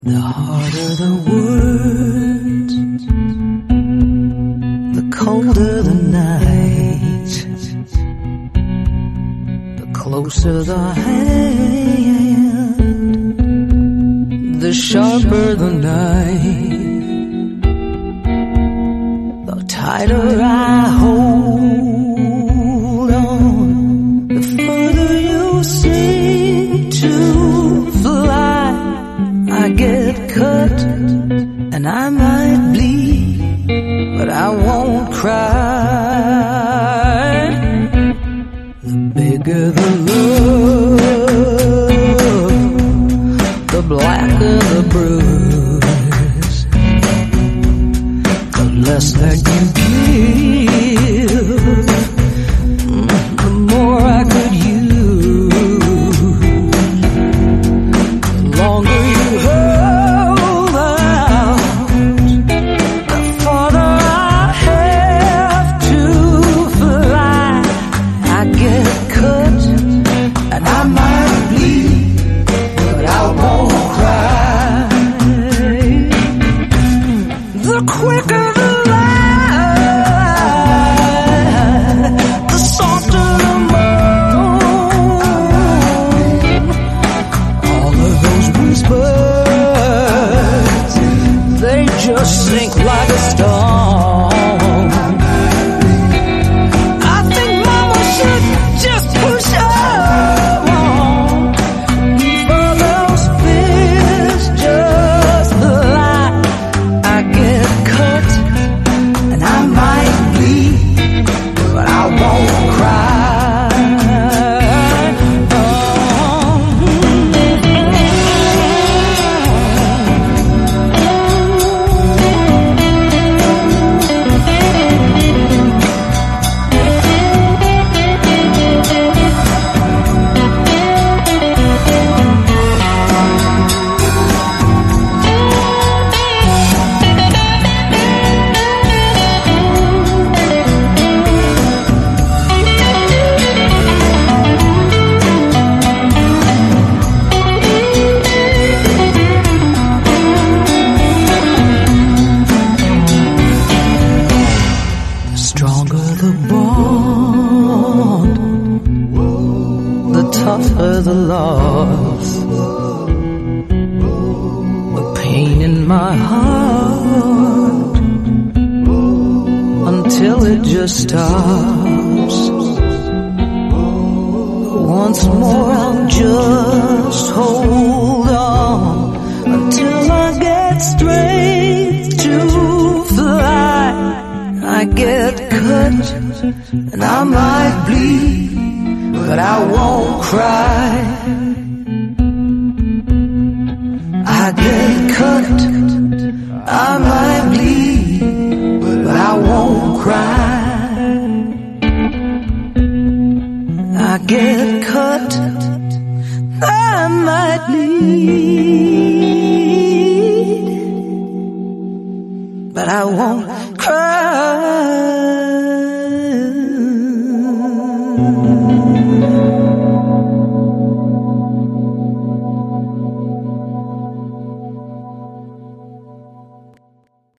The harder the words, the colder the night, the closer the hand, the sharper the knife, the tighter I hold on, the further you seem to fly. I get cut and I might bleed, but I won't cry. The bigger the love, the blacker the bruise, the less that you give, the more I could use. The longer you hold out, the farther I have to fly. I get cut and I might bleed, but I won't cry. The quicker the lie, the softer the moan. All of those whispers, they just sink like a stone. I think mama should just push on before those fears just lie. I get cut and I might bleed, but I won't cry. The stronger the bond, the tougher the loss. The pain in my heart until it just stops. Once more I'll just hold on until I get strength to fly. I get cut and I might bleed, but I won't cry. I get cut, I might bleed, but I won't cry. I get cut, I might bleed, but I won't cry.